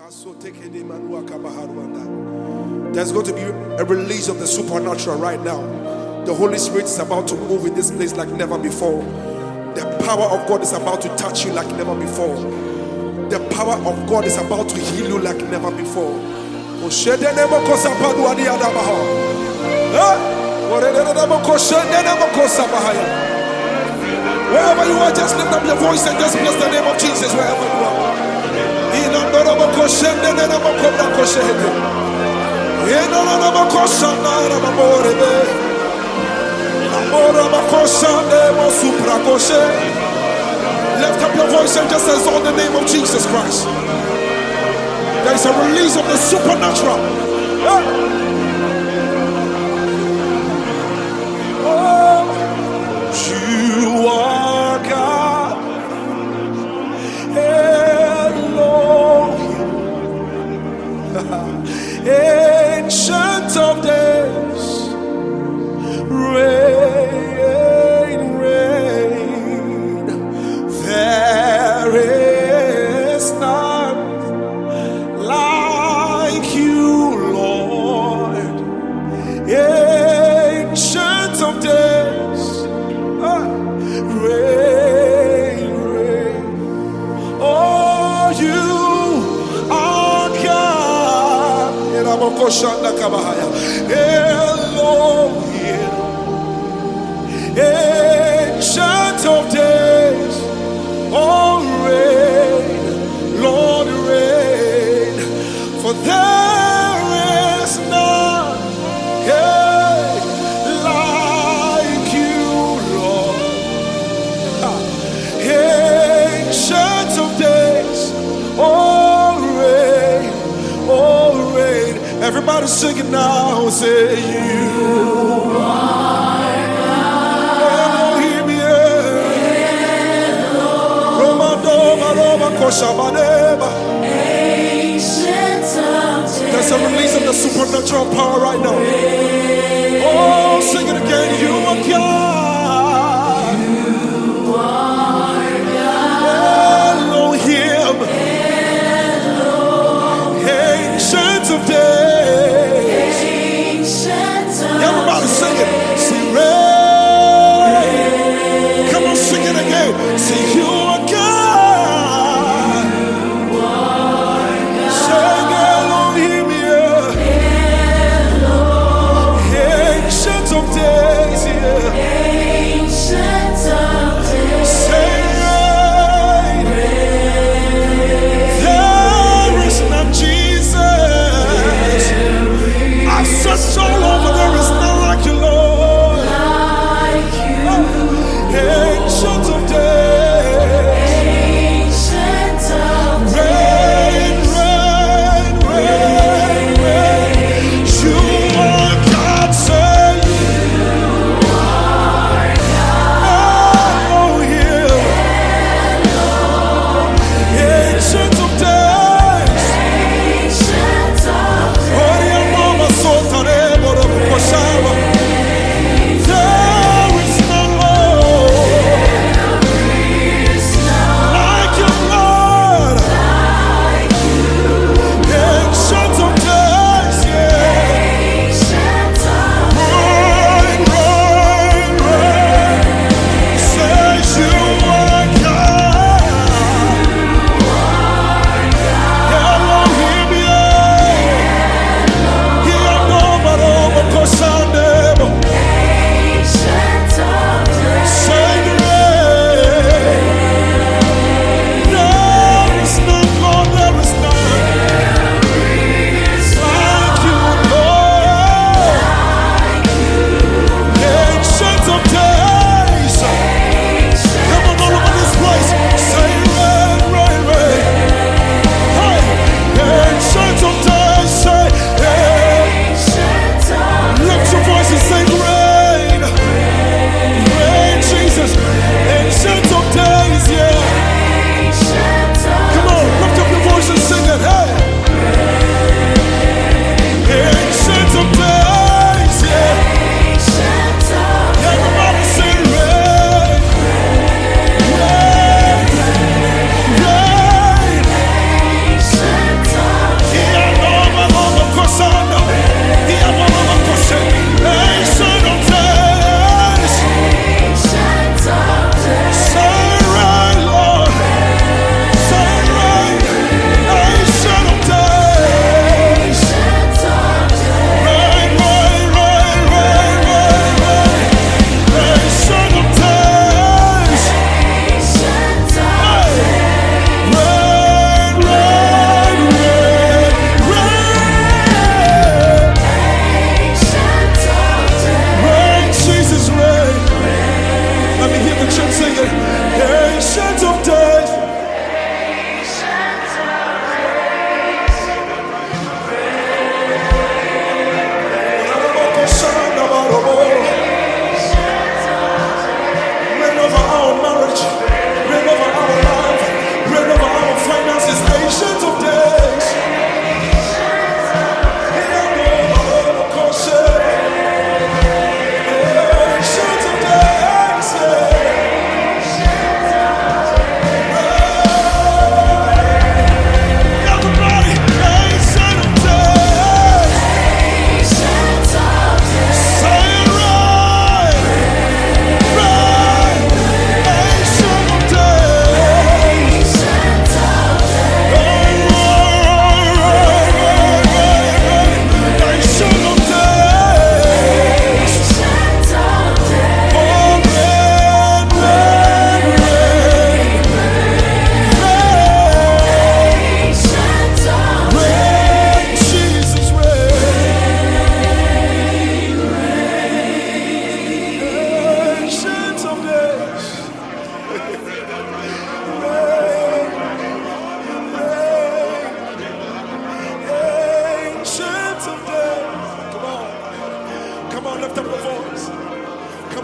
There's going to be a release of the supernatural right now. The Holy Spirit is about to move in this place like never before. The power of God is about to touch you like never before. The power of God is about to heal you like never before. Wherever you are, just lift up your voice and just bless the name of Jesus wherever you are. Lift up your voice and just exalt the name of Jesus Christ. There is a release of the supernatural. Oh, you are God, Elohim, Ancient of Days, reign, reign. There is none like you, Lord, Ancient of Days, reign, reign. Oh, you are God, Elohim, Ancient of Days. Oh, reign, Lord, reign, for there is none like you, Lord. Ancient of Days, oh, reign, oh, reign. Everybody sing it now, say you are. There's a release of the supernatural power right now. Oh, sing it again. You are God. You are God. Elohim. Ancient of Days. Everybody sing it. Sing rain. Come on, sing it again. Sing you are God. Days, yeah.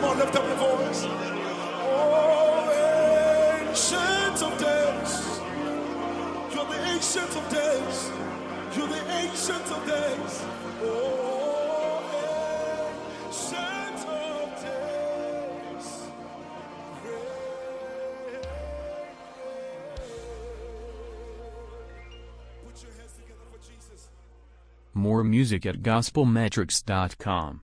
on, lift up your voice. Oh, ancient of days. You're the ancient of days. You're the ancient of days. Oh, ancient of days. Put your hands together for Jesus. More music at gospelmetrics.com.